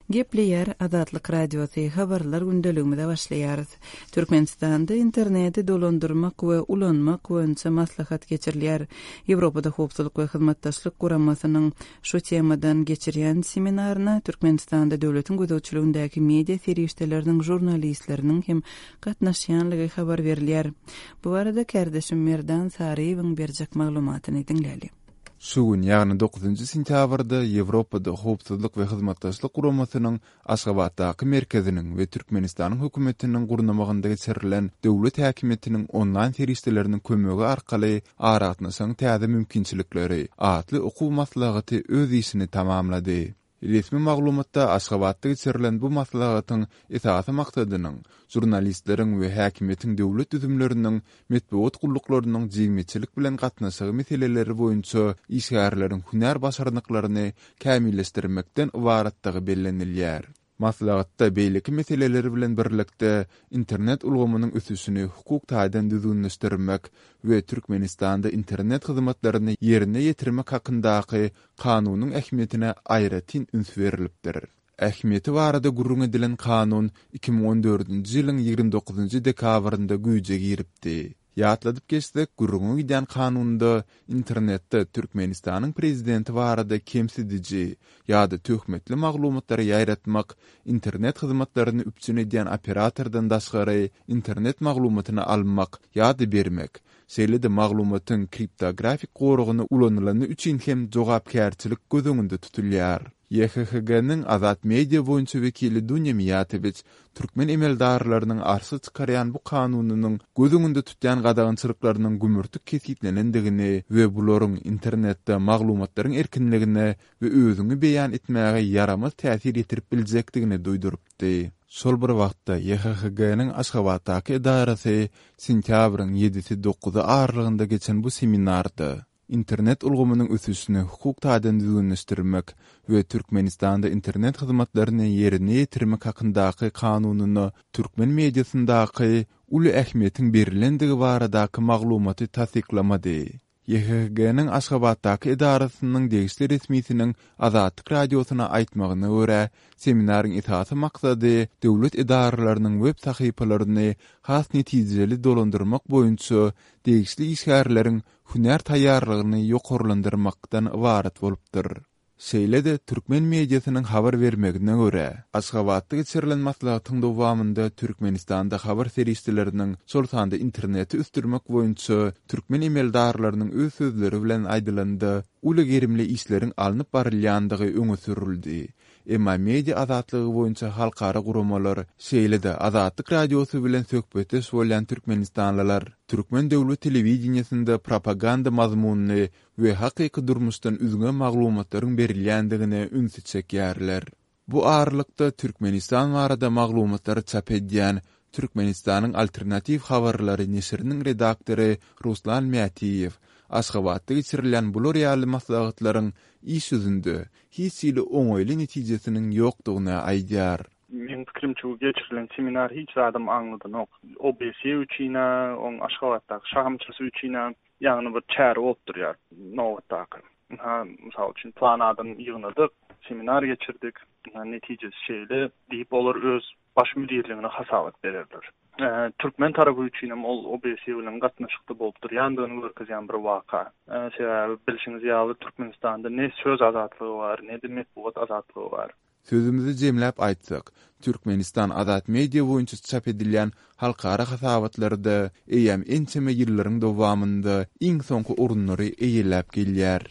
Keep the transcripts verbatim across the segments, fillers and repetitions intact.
Gepleyer Azatlyk Radiosu habarlar gündeliginde başlaýar. Türkmenistanda interneti dolandyrmak we ulanmak boýunça maslahat geçirilýär. Ýewropada howpsuzlyk we hyzmatdaşlyk guramasynyň şu temadan geçirýän seminaryna Türkmenistanda döwletiň gözegçiligindäki media serişdeleriniň jurnalistleriniň hem gatnaşýanlygy habar berilýär. Bu arada kardeşim Merdan Sariýewiň berjek maglumatyny dinläli. Sugun ýagny dokuzunçy sentýabrda Ýewropada howpsuzlyk we hyzmatdaşlyk guramasynyň Aşgabatdaky merkeziniň we Türkmenistanyň hökümetiniň gurnamagynda geçirilen döwlet häkimetiniň onlaýn serişdeleriniň kömegi arkaly aratnasyň täze mümkinçilikleri atly okuw maslahaty öz işini tamamlady. Resmi maglumatda Aşgabatda geçirilen bu maslahatyň esasy maksadynyň jurnalistleriň we häkimetiň döwlet düzümleriniň metbuat gullyklarynyň jigmeçilik bilen gatnaşygy meseleleri boýunça işgärleriň hünär başarnyklaryny kämilleşdirmekden ibaratdygy bellenilýär. Maslahatda beýleki meseleleri bilen birlikde internet ulgamynyň ösüşini hukuk taýdan düzgünleşdirmek we Türkmenistanda internet hyzmatlaryny ýerine ýetirmek hakyndaky kanunyň ähmiýetine aýratyn üns berilipdir. Ähmiýeti barada gurrun edilen kanun iki bin on dördünçi ýylyň ýygrimi dokuzunçy dekabrynda güýje giripdi. Ýatladyp geçsek, gurrun giden kanunda internetde Türkmenistanyň prezidenti barada kemsidici ýa-da töhmetli maglumatlary ýaýratmak, internet hyzmatlaryny üpçün edýän operatordan daşgary internet maglumatyny almak ýa-da bermek, şeýle de maglumatyň kriptografik gorugyny ulanylany üçin hem jogapkärçilik gözüňünde tutulýar. Y H G G'nin Azat Media boýunça wekili Dunya Miýatowiç türkmen emeldarlarynyň arşy çykarýan bu kanunynyň gözüňünde tutýan gadagynçylyklarynyň gümürtük kesitlenendigini we bularyň internetde maglumatlaryň erkinligine we özüňi beýan etmäge yaramaz täsir ýetirip biljekdigini duýdurupdy. Şol bir wagtda Y H G G'nin Aşgabatdaky edarasy sentýabryň ýedisi dokuzy aralygynda geçen bu seminarda internet ulgamynyň ösüşini hukuk taýdan düzgünleşdirmek we Türkmenistanda internet hyzmatlaryny ýerine ýetirmek hakyndaky kanunyny türkmen mediasyndaky uly ähmiýetiň berilendigi baradaky maglumaty tasdiklamady. Y H G G'nin Aşgabatdaky edarasynyň degişli resmiýetiniň Azatlyk Radiosyna aýtmagyna görä, seminaryň esasy maksady döwlet edaralarynyň web sahypalaryny has netijeli dolandyrmak boýunça degişli işgärleriň hünär taýýarlygyny ýokarlandyrmakdan ibaret bolupdyr. Şeýle de türkmen mediasynyň habar bermegine görä, Aşgabatda geçirilen maslahatyň dowamında Türkmenistanda habar serişdeleriniň şol sanda interneti üstürmek boýunça türkmen emeldarlarynyň öz sözleri bilen aýdylandy, uly gerimli işleriň alınıp barylýandygy öňe sürildi. Emma media azatlygy boýunça halkara guramalar, şeýle de Azatlyk Radiosy bilen söhbete bolýan türkmenistanlylar türkmen döwlet telewizionyasynda propaganda mazmunyny we hakyky durmuşdan üzüňe maglumatlaryň berilýändigine ünsü çekýärler. Bu aralykda Türkmenistan barada maglumatlary çap edýän Türkmenistanyň alternativ habarlary neşriniň redaktory Ruslan Miýatiýew Aşgabatda geçirilen bu real maslahatlaryň iş yüzünde hiç ile oňoýly netijesiniň ýokdugyna aýdýar. Men pikirimçe bu geçirilen seminar hiç adam anladan ok. O B S üçine, on Aşgabatdaky şahamçysy üçine ýagny bir çär bolup durýar. Nowatdaky. Ha, mysal üçin planadan ýygnadyk, seminar geçirdik. Netijesi şeýle diýip olar öz baş müdirligine hasabat bererler. Ee, Türkmen tarafı üçin hem ol O B S bilen gatnaşykda bolup durýandygyny görkezýän bir waka. Ee, sebäbi bilişiňiz ýaly Türkmenistanda ne söz azatlygy bar, ne de metbuat azatlygy bar. Sözümüzi jemläp aýtsak, Türkmenistan Azat Media boýunça çap edilýän halkara hasabatlarda eýem ençeme ýyllaryň dowamında iň soňky orunlary eýelläp gelýär.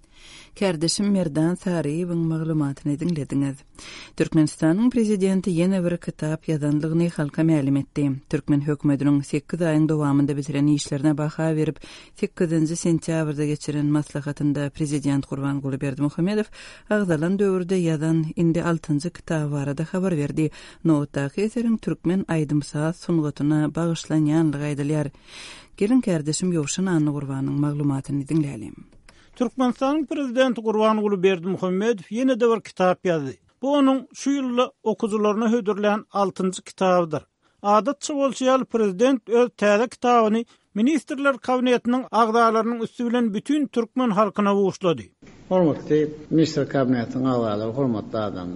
Kardeşim Merdan Sariýewiň maglumatyny dinlediňiz. Türkmenistanyň prezidenti ýene bir kitap ýazanlygyny halka ma'lum etdi. Türkmen hökümetiniň sekiz aýyň dowamında bitiren işlerine baha berip, sekizinçi sentýabrda geçiren maslahatynda prezident Gurbanguly Berdimuhammedow agzalan döwürde ýazan indi altynjy kitap barada habar berdi. Nowatdaky eseriň türkmen aýdymsa sungatyna bagyşlanýanlygy aýdylýar. Gelin kardeşim Ýowşan Anny Gurbanyň maglumatyny dinlälim. Türkmenistan'ın prezidenti Gurbanguly Berdimuhammedow yine de bir kitap yazdı. Bu onun şu yılda okucularına hödürlen altıncı kitabıdır. Adatçı bolşaýaly prezident öz täze kitabyny Ministrler Kabinetiniň agdalarynyň üstü bilen bütün türkmen halkyna uguşlady. Hormatly Minister Kabinetiniň agdalary, hormatly adamlar.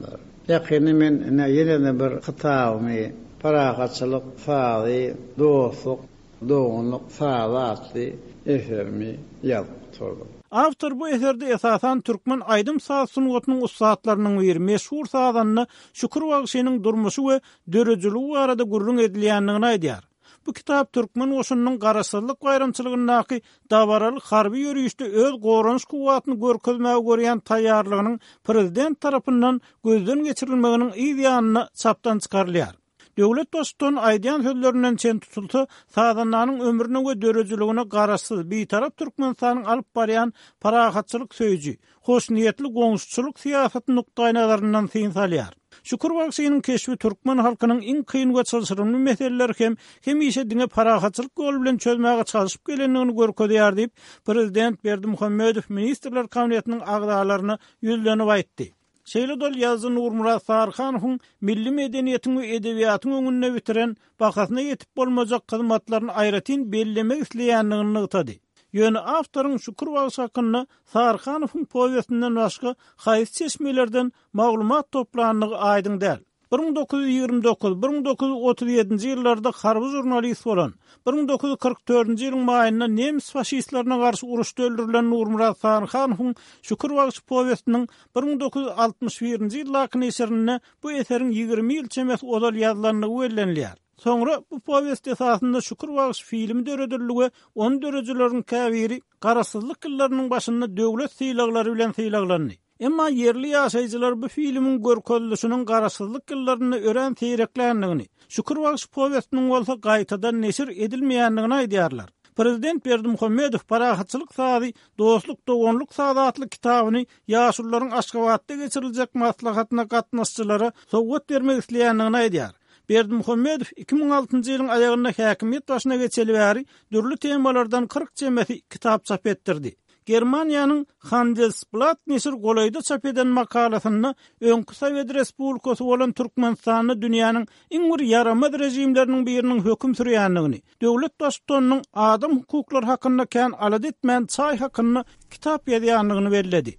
Yakini men ne yine bir kıtavmi, paraqatçılık, faali, dostluk, doğunluk, saadatlı esermi yazdı. Avtor bu eserde esasan Türkmen Aydym Saat Sunuwatynyň ustaatlarynyň bir meşhur saadanyny Şükür Bagşynyň durmuşy we dörejiligi arada gurrun edilýändigini aýdýar. Bu kitap Türkmen oşunyň garaşsyzlyk gaýramçylygyny dabaralyk harby ýörüýüşde öz gorunç kuwatyny görkezmäge görýän taýýarlygynyň prezident tarapyndan gözden geçirilmeginiň ideýanyny çapdan çykarylýar. Döwlet dostun aýdýan sözlerinden çen tutulsa, saadanyň ömrüne we dörejiligine garaşsyz beýtarap Türkmenistanyň alyp barýan parahatçylyk söýji, hoş niýetli goňşçylyk siýasaty nukdaý nazaryndan syn salýar. Şükür Bagşynyň keşfi Türkmen halkynyň iň kyn we çylşyrymly meseleleri hem hemişe diňe parahatçylyk gol bilen çözmäge çalışyp gelendigini görkezýär diýip Prezident Berdimuhammedow Ministrler Kabinetiniň agdalaryny ýüzlenip aýtdy. Şeýle dol ýazgy Nurmurat Sarhanowyň milli medeniýetiň we edebiýatyň öňünde bitiren bakasyna ýetip bolmajak hyzmatlaryny aýratyn bellemek isleýändigini ýytady. Ýöne awtoryň Şükür Bagşy hakkynda Sarhanowyň powestinden başga haýsy çeşmelerden maglumat toplandygy aýdyň däl. bir min dokuz yüz ýygrimi dokuz - bir min dokuz yüz otuz ýedinji ýyllarda harby jurnalist bolan, bir min dokuz yüz kırk dördünji ýylyň maýynda nemis faşistlerine garşy uruşda öldürilen Nurmurat Sarhanowyň Şükür Bagşy powestiniň bir min dokuz yüz altymyş birinji ýyllaky eserine bu eseriň ýygrimi ýyl çemes odal ýazylanlygy bellenilýär. Soňra bu powest esasynda Şükür Bagşy filmi döredirligi, on dörejileriň käbiri garaşsyzlyk ýyllarynyň başynda döwlet syýlaglary bilen syýlaglandy. Emma yerli ýaşaýjylar bu filmiň görkezilişiniň garaşsyzlyk ýyllaryny ören teýreklendigini, Şükür Bagşy powestiniň bolsa gaýtadan neşir edilmeýändigini aýdýarlar. Prezident Berdimuhammedow parahatçylyk saady, dostluk, dogonluk saadatly kitabyny ýaşullaryň Aşgabatda geçiriljek maslahatyna gatnaşçylara sowgat bermek isleýändigini aýdýar. Berdimuhammedow iki bin altynjy ýylyň aýagynda häkimiýet başyna geçeli bäri dürli temalardan kırk jemesi kitap çap etdirdi. Germaniýanyň Handelsblatt nesir golaýda çap eden makalasyny öňkü Sowet Respublikasy bolan Türkmenistany dünýäniň iň bir yaramaz rejimleriniň biriniň höküm sürýändigini, döwlet dostanyň adam hukuklary hakynda kän alad etmän çay hakynda kitap ýazýandygyny bellädi.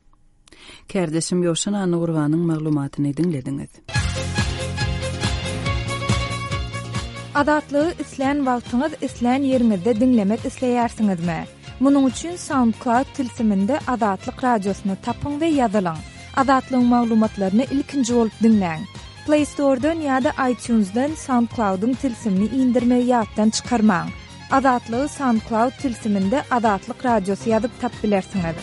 Kärdeşim Ýoşan Any Gurbanyň maglumatyny dinlediňiz. Adatlygy isleýän wagtyňyz isleýän ýeriňizde dinlemek isleýärsiňizmi? Munuň üçin SoundCloud tilsiminde Adatlyk radiosyny tapyň we ýazylaň. Adatlyň maglumatlaryny ilkinji bolup dinleň. Play Store'dan ýa-da iTunes'dan SoundCloud'un tilsimini indirmeyi ýatdan çykarmaň. Adatlygy SoundCloud tilsiminde Adatlyk radiosy ýazyp tap bilersiňiz.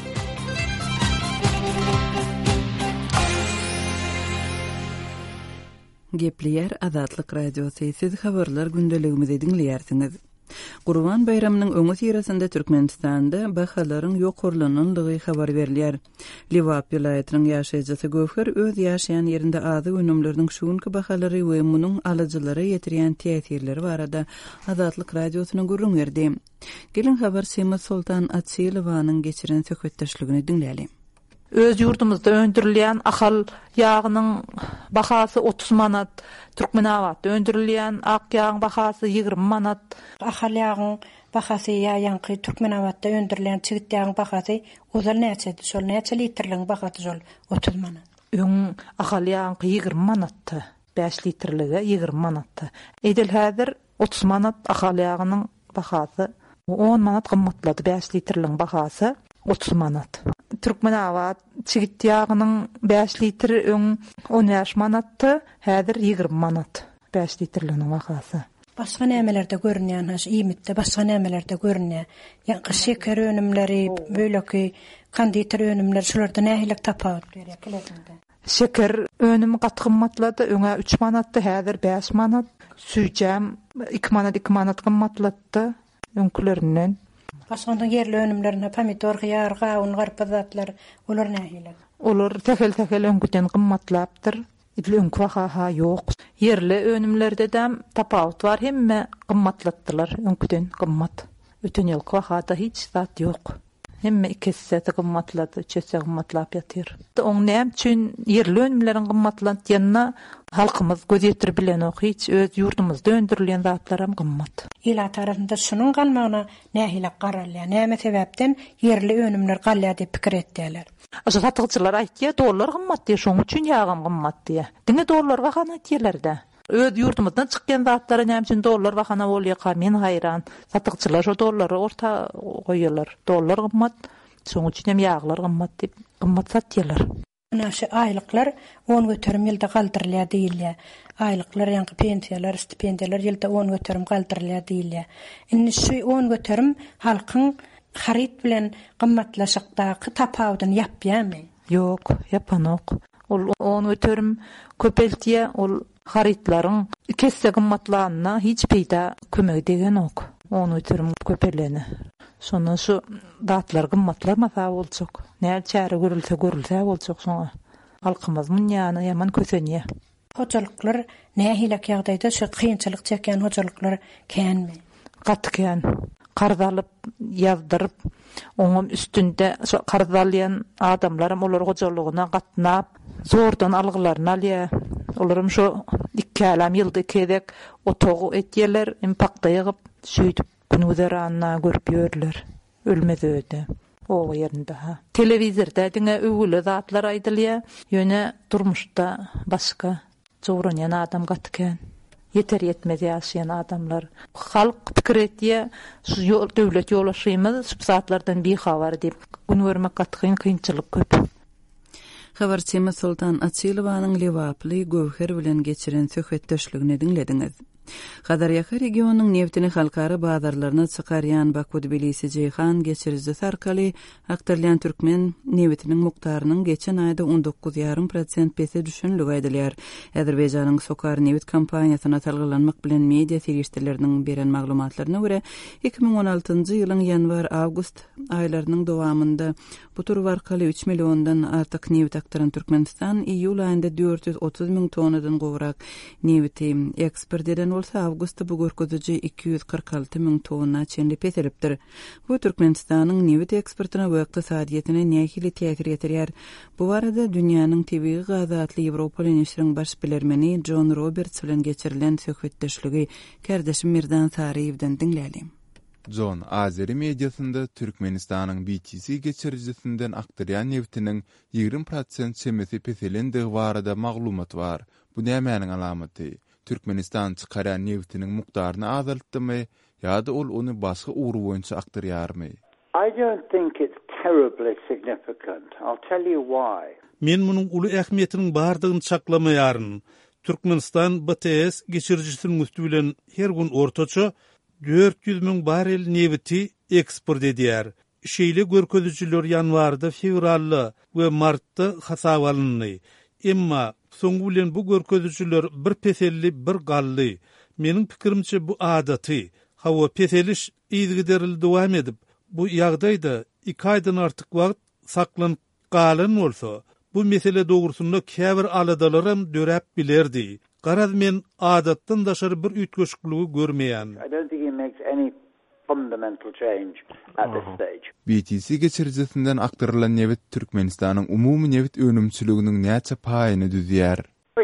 Gepleýär Adatlyk radiosy, siz habarlar gündeligimizi dinleýärsiňiz. Gurban bayramynyň öňü ýerinde Türkmenistanda bahalaryň ýokurlananlygy habar berilýär. Liwap vilayatynyň ýaşaýjysy Göwher öz ýaşaýan ýerinde azy önümleriniň şuňky bahalary we munyň alyjylary ýetirýän täsirleri barada Adatlyk radiosyna gurrun berdi. Gelin habar Sema Sultan Atsilowanyň geçiren söhbetdeşligini dinleýäli. Öz yurdumuzda öndürilýän ahal ýagynyň bahasy otuz manat, Türkmenawatda öndürilýän ak ýagyň bahasy ýygrimi manat. Ahal ýagyň bahasy ýaýanky Türkmenawatda öndürilýän çigit ýagyň bahasy ozal näçe, şol näçe litrliň bahasy şol otuz manat. Öň ahal ýagyň ýygrimi manatdy, beş litrligi ýygrimi manatdy. Edil häzir otuz manat ahal ýagynyň bahasy on manat gymmatlady, beş litrliň bahasy otuz manat. Türkmenawat çigit ýagynyň beş litr öň on beş manatdy, häzir ýygrimi manat beş litrliň bahasy. Başga nämelerde görünýän haş iýmitde, başga nämelerde görünýär. Ýa-ni şeker önümleri, böleki konditer önümleri şularda nähilek tapawut berýär. Şeker önümi gat gymmatlady, öňe üç manatdy, häzir beş manat. Süýjem iki manat, iki manat gymmatlady öňkülerinden. Başga yerli önümlerine pomidor, hyýar, gawn, garpazatlar, olar nähilek? Olar tekel-tekel öňküden gymmatlapdyr. Idil öňkü baha ýok. Yerli önümlerde dem tapawut bar, hemme gymmatlatdylar öňküden gymmat. Öten ýylky bahada hiç zat ýok. Hemme ikisi de gymmatladı, çese gymmatlap ýatyr. Oň näme üçin ýerli önümleriň gymmatlanýan ýanna halkymyz gözetir bilen ok hiç öz ýurdumyzda öndürilen zatlaram gymmat. Ila tarafında şunun galmagyna nähile garalýar, näme sebäpden ýerli önümler galýar diýip pikir etdiler. Aşa satygçylar aýtdy, dollar gymmat diýe, şoň üçin ýagam gymmat diýe. Diňe dollar bahana diýerler-de. Öz ýurdumyzdan çykýan zatlara näme üçin dollar bahana bolýar? Men hayran. Satygçylar şo dollary orta goýýarlar. Dollar gymmat, şoň üçin hem ýaglar gymmat diýip gymmat satýarlar. Naşy aýlyklar on götürüm ýylda galdyrylýar diýilýär. Aýlyklar ýa-da pensiýalar, stipendiýalar ýylda on götürüm galdyrylýar diýilýär. Indi şu on götürüm halkyň harit bilen gymmatlaşykdaky tapawdyny ýapýarmy? Ýok, ýapanok. Ol on götürüm köpeltýär, ol haritlaryň kesse gymmatlanyna hiç peýda kömek degen ok. on götürüm köpeleni. Şonu şu datlar gymmatlamasa boljak. Näme çäre görülse görülse boljak şoňa. Halkymyz munýany ýaman kösenýär. Hojalyklar nähilek ýagdaýda şu kynçylyk çeken hojalyklar känmi? Gatken, qardalyp ýazdyryp, oňam üstünde şu qardalýan adamlarym olar hojalygyna gatnap, zordan algylaryny alýar. Olarum şu iki alam ýylda kedek otogu etýärler, impakda ýygyp, şüýdüp günüzerana görüp ýörler. Ölmez öýde. O ýerinde ha. Telewizorda diňe öwüli zatlar aýdylýar, ýöne durmuşda başga jowranýan adam gatken. Yeter yetmez ýaşaýan adamlar. Halk pikir etýär, şu ýol döwlet ýolaşymyz şu zatlardan bir habar diýip gün görmek gatgyn kynçylyk köp. Habarçymy Sultan Atsilowanyň Lewaply Gowher bilen geçiren söhbetdeşligini dinlediňiz. Gadarýaky regionyň neftini halkary bazarlaryna çykarýan Baku Tbilisi Ceyhan geçirizi sarkaly aktarlayan türkmen neftiniň mukdarynyň geçen aýda on dokuz ýarym prosent pese düşünligi aýdylýar. Azerbaýjanyň Sokar Neft kompaniýasyna talgylanmak bilen media serişleriniň beren maglumatlaryna görä iki ming on altynjy ýylyň ýanwar-awgust aýlarynyň dowamında bu tur barkaly üç milliondan artyk neft aktaran Türkmenistan iýul aýynda dört yüz otuz miň tonnadan gowrak nefti eksport eden bolsa awgustda bu görkeziji iki yüz kırk alty miň tonna çenli peselipdir. Bu Türkmenistanyň neft eksportyna we ykdysadyetine nähili täsir ýetirýär. Bu barada dünýäniň tebii gazatly Ýewropa Leňişiriň baş bilermeni John Roberts bilen geçirilen söhbetdeşligi kardeşim Mirdan Saryewden dinläýälim. John Azeri mediasynda Türkmenistanyň B T C geçirjisinden aktaryan neftiniň ýigrim prosent çemesi peselendigi barada maglumat bar. Bu nämenin alamaty? Türkmenistan çykaran neftiniň mukdaryny azaltdymy ýa-da ol onu başga uğru boýunça aktarýarmy? I don't think it's terribly significant. I'll tell you why. Men munyň uly ähmiýetiniň bardygyny çaklamaýaryn. Türkmenistan B T S geçirjisiniň üstü bilen her gün ortaça dört yüz miň barel nefti eksport edýär. Şeýle görkezüjiler ýanwarda, fevralda we martda hasap alındy. Emma soňgu bilen bu görkezüjiler bir peselli, bir gally. Meniň pikirimçe bu adaty, hawa peseliş ýygyderil dowam edip, bu ýagdaýda iki aýdan artyk wagt saklanyp galan bolsa, bu mesele dogrusunda käbir aladalaram döräp bilerdi. Garaz men adatdan daşary bir ütgeşikliği görmeýän. I don't think it makes any fundamental change at this stage. B T C geçirjisinden aktarylan neft Türkmenistanyň umumy neft önümçiliginiň näçe paýyny düzýär?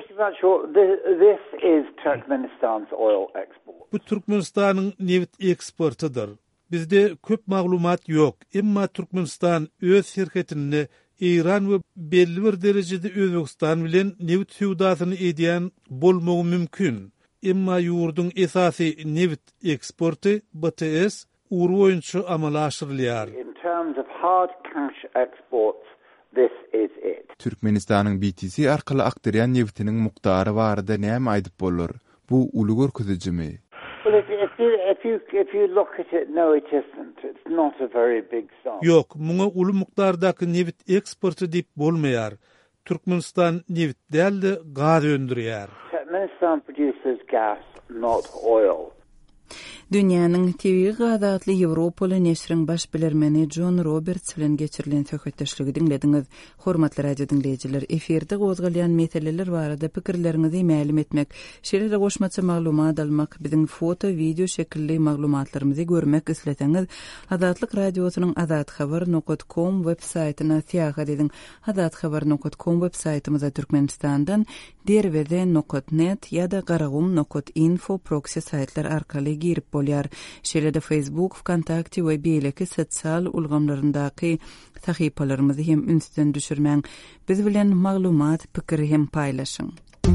This is Turkmenistan's oil export. Bu Türkmenistanyň neft eksportydyr. Bizde köp maglumat ýok. Emma Türkmenistan öz şirketini İran we belli bir derejede Özbegistan bilen neft suwdasyny edýän bolmagy mümkin. Emma ýurduň esasy neft eksporty B T S uğru boýunça amala aşyrylýar. In terms of hard cash exports, this is it. Türkmenistanyň B T C arkaly aktaryan neftiniň mukdary barada näme aýdyp bolar? Bu uly görkezijimi? Well, if, if, you, if, you, if you look at it, no it isn't. It's not a very big sum. Yok, muňa uly mukdardaky neft eksporty diýip bolmaýar. Türkmenistan neft däldi gaz öndürýär. Turkmenistan produces gas, not oil. Dünýäniň T V gadatly Ýewropaly neşriň baş bilermeni John Roberts bilen geçirilen söhbetdeşligi dinlediňiz. Hormatly radio dinleýijiler, eferde gozgalýan meseleler barada pikirlerinizi ma'lum etmek, şeýle goşmaça maglumat almak, biziň foto, video şekilli maglumatlarymyzy görmek isleseňiz, Azatlyk radiosynyň azat habar nokta com web saýtyna syýahat ediň. azat habar nokta com web saýtymyza Türkmenistandan derweze nokta net ýa-da garagum nokta info proxy saýtlar arkaly girip bolýar. Şeýle-de Facebook, Kontakty we beýleki sosial ulgamlaryndaky sahypalarymyzy hem ünsden düşürmäň. Biz bilen maglumat, pikir hem paýlaşyň.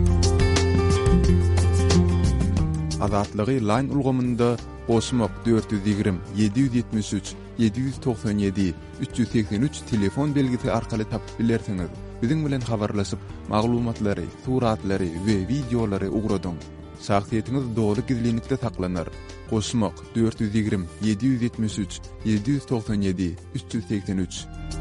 Azatlygy line ulgamynda Osmak dört yüz yirmi yedi yüz yetmiş üç yedi yüz doksan yedi üç yüz seksen üç telefon belgisi arkaly tapyp bilersiňiz. Biziň bilen habarlaşyp maglumatlary, suratlary we videolary ugradyň. Şahsiýetiniz dogry gizlilikde saklanar. Osmak dört yüz yirmi yedi yüz yetmiş üç yedi yüz doksan yedi üç yüz seksen üç.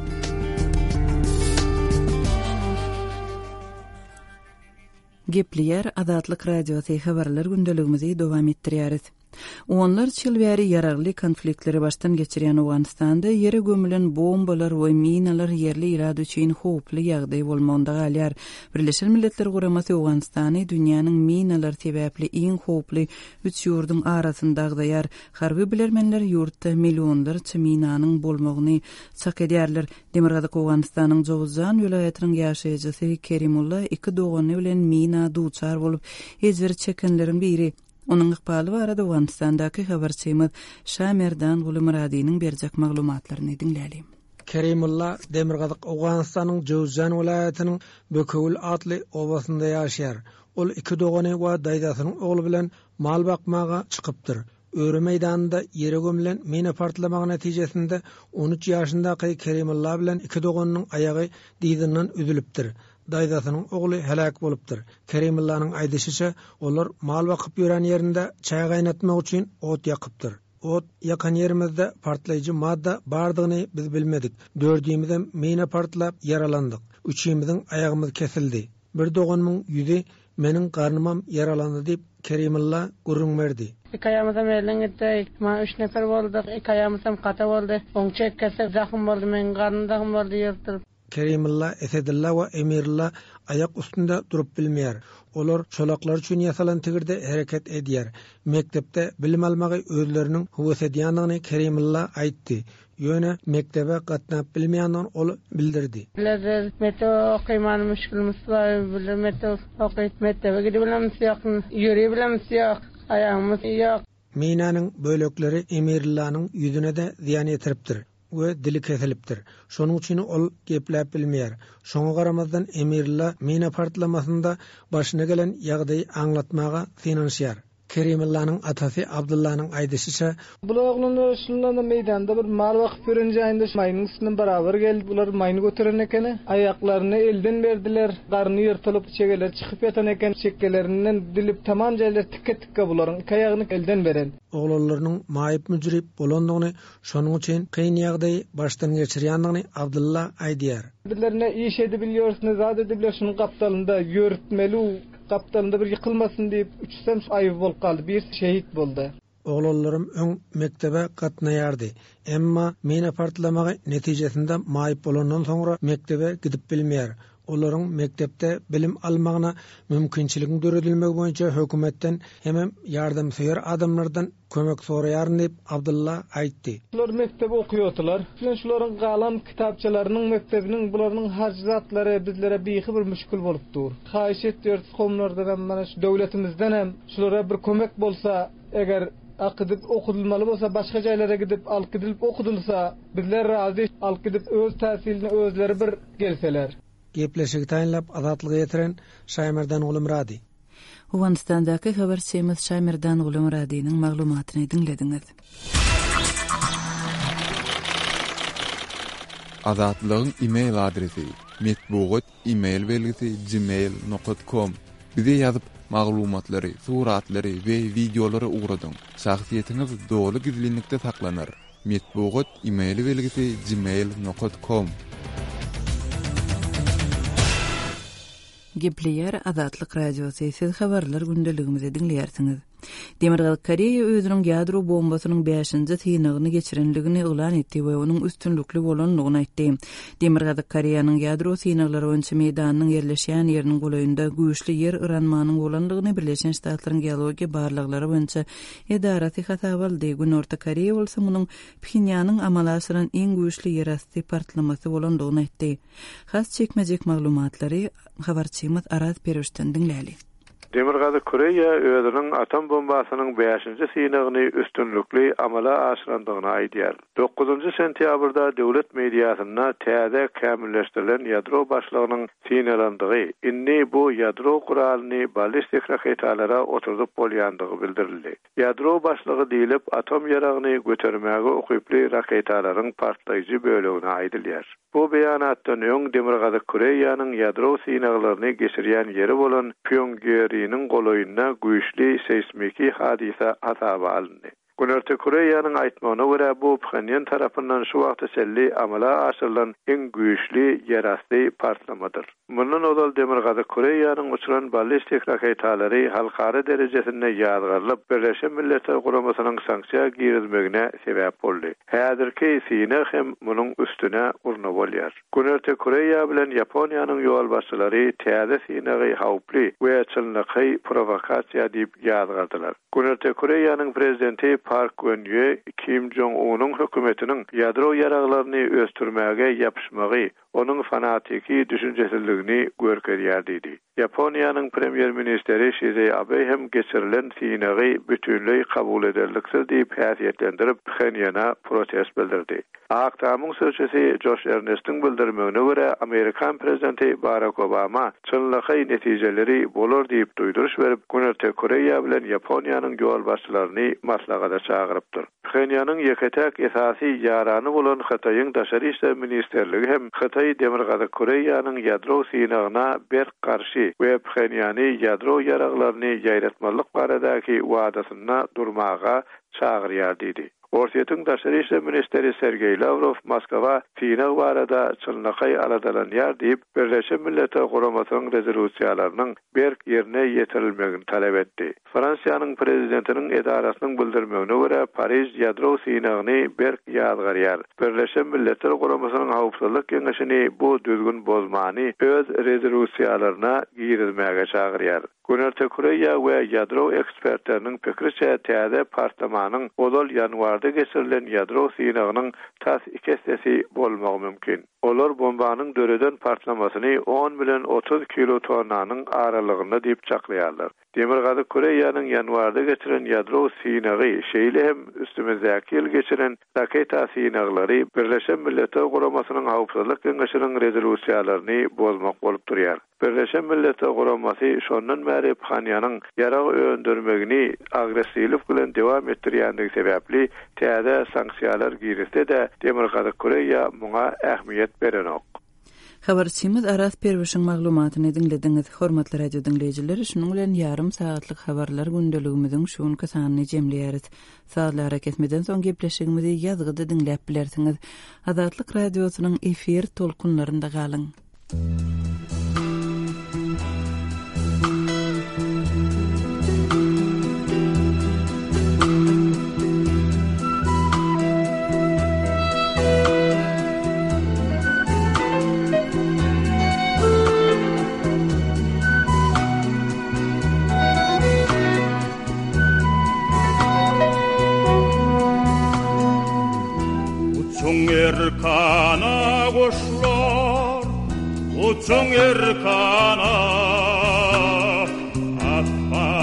Gepleyer Azatlyk radiosy habarlar gündeligimizi dowam etdirýäris. Onlar çylbäri yararly konfliktleri baştan geçirýän Awganistanda ýere gömülen bombalar we minalar yerli irade üçin howply ýagdaý bolmagynda galýar. Birleşen Milletler Guramasy Awganistany dünýäniň minalar sebäpli iň howply üç ýurduň arasynda daýar. Harby bilermenler ýurtda millionlarça minanyň bolmagyny çak edýärler. Demirgazyk Awganistanyň Jowzan welaýatynyň ýaşaýjysy Kerimullah iki dogany bilen mina duçar bolup ezber çekenleriň biri. Onun ykbaly barada Awganistandaky habarçymyz Şamerdan Gulumradynyň berjek maglumatlaryny dinläli. Kerimullah Demirgazyk Awganistanyň Jowzan welaýatynyň Bökewil atly obasynda ýaşaýar. Ol iki dogany we daýdasynyň ogly bilen mal bakmaga çykypdyr. Öre meýdanynda ýere gömülen mina partlamagy netijesinde on üç ýaşyndaky Kerimullah bilen iki doganyň aýagy diýdinden üzülipdir. Daýdasynyň ogly helak bolupdyr. Kerimullahnyň aýdyşyça, olar mal bakyp ýören ýerinde çaý gaýnatmak üçin ot ýakypdyr. Ot ýakan ýerimizde partlaýjy madda bardygyny biz bilmedik. Dördüýümizden mina partlap yaralandyk. Üçüýümizden aýagymyz kesildi. Bir doganyň ýüzi meniň garnymam yaralandy diýip Kerimullah gurrun berdi. İki ayağımızdan verilen gitti. Ma üç nefer boldyk. İki ayağımızdan kata boldy. Oň çekkese zahym boldy. Meniň garnymdan boldy ýertilip. Kerimullah, Esedullah we Emirullah ayak üstünde durup bilmeýär. Olar çolaklar üçin ýasalan tigirde hereket edýär. Mektepde bilim almagy özleriniň howes edýändigini Kerimullah aýtdy. Ýöne mektebe gatnap bilmeýändigini ol bildirdi. Biler mektep okuyman müşkülümüz bar. Biler mektep okuyup mektebe gidebilmemiz ýok. Ýürebilmemiz ýok. Aýagymyz ýok. Minanyň bölekleri Emirullahnyň ýüzüne de ziýan ýetiripdir we dili kesilipdir. Şonuň üçin ol gepläp bilmeýär. Şoňa garamazdan Emirullah mina partlamasynda başyna gelen ýagdaýy aňlatmaga finansiýar. Kerimullahnyň atasy Abdullahnyň aýdyşyça, "Bu oglanlar şundan meýdanda bir mal wakyp görenjäýinde maýnyň üstüne baraber geldi. Bular maýny götüren ekeni, aýaklaryny elden berdiler, garny ýyrtylyp çegeler çykyp ýatan eken, çekkelerinden dilip tamam jeýler tikke tikke bularyň iki aýagyny elden beren." Oglanlarynyň maýyp müjrip bolandygyny, şonuň üçin kyn ýagdaýy başdan geçirýändigini Abdullah aýdýar. Dillerine iş edip bilýorsynuz, zat edip şunun gapdalynda ýörtmeli kaptanında bir yıkılmasın deyip üçsem ayıp bolup kaldı. Bir şehit boldy. Oglanlarym öň mektebe gatnaýardy. Emma mina partlamagy netijesinde maýyp bolandan soňra mektebe gidip bilmeýär. Olaryň mektepde bilim almagyna mümkinçiligini göredilmegi boýunça hökümetden hemem ýardamsewer adamlardan kömek soraýaryn diýip Abdullah aýtdy. Şular mektebe okuýardylar. Şuň şularyň galam kitapçalarynyň mektebiniň bularynyň harjatlary bizlere bihi bir müşkül bolup dur. Haýyş etýär komlardan mana şu döwletimizden hem şulara bir kömek bolsa, eger akıdıp okudulmaly bolsa, başga jaýlara gidip alyp gidilip okudulsa, bizler razy alyp gidip öz täsirini özleri bir gelseler. Gepleşik taýinlap azatlygy ýetiren Şaýmerdan Gulumrady. Awganistandaky habarçymyz Şaýmerdan Gulumradynyň maglumatyny dinlediňiz. Azatlygyň e-mail adresi metbugat e-mail belgisi gmail nokta com. Bize ýazyp maglumatlary, suratlary we videolary ugradyň. Şahsiýetiniz dogry gizlilikde saklanar. Metbugat e-mail belgisi gmail nokta com. Gepleyer Azatlyk radiosy, siz habarlar gündeligimizi dinleýärsiňiz. Demirgazyk Koreýa özüniň ýadro bombasynyň beşinji tynygyny geçirenligini ulan etdi we onuň üstünlükli bolanlygyny aýtdy. Demirgazyk Koreýanyň ýadro tynyglary boýunça meýdanyň ýerleşýän ýeriniň golaýynda güýçli ýer ıranmanyň bolanlygyny Birleşen Ştatlaryň geologiýa barlyklary boýunça edarasy hasap aldy. Gün Orta Koreýa bolsa munyň Pxenyanyň amala asyran en güýçli ýer asty partlamasy bolanlygyny aýtdy. Has çekmejek maglumatlary habarçymyz Araz Perişten dinläli. Demirgazyk Koreýa özüniň atom bombasynyň beşinji synygyny üstünlükli amala aşyrandygyny aýdýar. dokuzunji sentýabrda döwlet mediasyna täze kämilleşdirilen ýadro başlygynyň synalandygy, inni bu ýadro guralyny ballistik raketalara oturdup bolýandygy bildirildi. Ýadro başlygy diýilip atom ýaragyny götermäge okyply raketalaryň partlaýjy bölegine aýdylýar. Bu beýanatdan öň Demirgazyk Koreýanyň ýadro synaglaryny geçirýän ýeri bolan Pyongyangnyň golaýyna güýçli seismiki hadisa hasaba alındy. Günörte Koreýanyň aýtmagyna görä bu Pxenyan tarapyndan şu wagtda selli amala aşyrylan en güýçli ýerasty partlamadyr. Mundan odal Demirgazyk Koreýanyň uçuran ballistik raketalary halkara derejesinde ýadgarlyp Birleşen Milletler Guramasynyň sanksiýa girizmegine sebäp boldy. Häzirki syna hem munyň üstüne urna bolýar. Günörte Koreýa bilen Ýaponiýanyň ýol başçylary täze synagy hawply we çylnaky provokasiýa diýip ýadgardylar. Günörte Koreýanyň prezidenti Park Geun-hye Kim Jong-unyň hökümetiniň ýadro ýaraglaryny östürmäge ýapyşmagy onun fanatiki düşünceselligini görkezýär diýdi. Ýaponiýanyň premier ministeri Shinzo Abe hem geçirilen synagy bütünlüği kabul ederliksiz diýip häsiýetlendirip Pxenyana protest bildirdi. Aktamyň sözçisi Josh Earnest'in bildirmegine görä Amerikan prezidenti Barack Obama çylnaky netijeleri bolar diýip duýduruş berip Günörte Koreýa bilen Ýaponiýanyň ýol başçylaryny maslagata çagyrypdyr. Pxenyanyň ýeketek esasy ýarany bolan Xitoýyň daşary işler ministerligi hem Xitoy Demirgazyk Koreýanyň ýadro synagyna berk garşy we Pxenyany ýadro ýaraglaryny ýaýratmalyk baradaky wadasyna durmaga çagyrýar diýdi. Orsiýetiň daşary işler ministeri Sergey Lavrov Moskwa synag barada çylnaky aladalanýar diýip Birleşen Milletler Guramasynyň rezolýusiýalarynyň berk ýerine ýetirilmegini talap etdi. Fransiýanyň prezidentiniň edarasynyň bildirmegine görä Paris ýadro synagyny berk ýadgarýar. Birleşen Milletler Guramasynyň Hawpsuzlyk Keňeşini bu düzgün bozmany öz rezolýusiýalaryna girizmäge çagyrýar. Günörte Koreýa we ýadro ekspertleriniň pikiriçe täze partlamanyň odol ýanwarda geçirilen ýadro synagynyň tas iki hissesi bolmagy mümkin. Olar bombanyň döreden partlamasyny on bilen otuz kilotonnanyň aralygynda diýip çaklaýarlar. Demirgazyk Koreýanyň ýanwarda geçiren ýadro synagy şeýle hem üstümizdäki ýyl geçiren raketa synaglary Birleşen Milletler Guramasynyň Hawpsuzlyk Keňeşiniň rezolýusiýalaryny bozmak bolup durýar. Birleşen Milletler Guramasy şondan bäri Pxenyanyň ýarag öndürmegini agressiwlik bilen dowam etdirýändigi sebäpli täze sanksiýalar girisde de Demirgazyk Koreýa muňa ähmiýet berenok. Habarçymyz Aras Perişin maglumatyny dinlediňiz. Hormatly radio dinleýijiler, şunuň bilen ýarym saatlyk habarlar gündeligimiziň şuň kasanyny jemleýäris. Saatlar kesmeden soň gepleşigimizi ýazgyda dinläp bilersiňiz. Azatlyk radiosynyň efir tolkunlarynda galyň. Erkana goşlar, uçun erkana, atma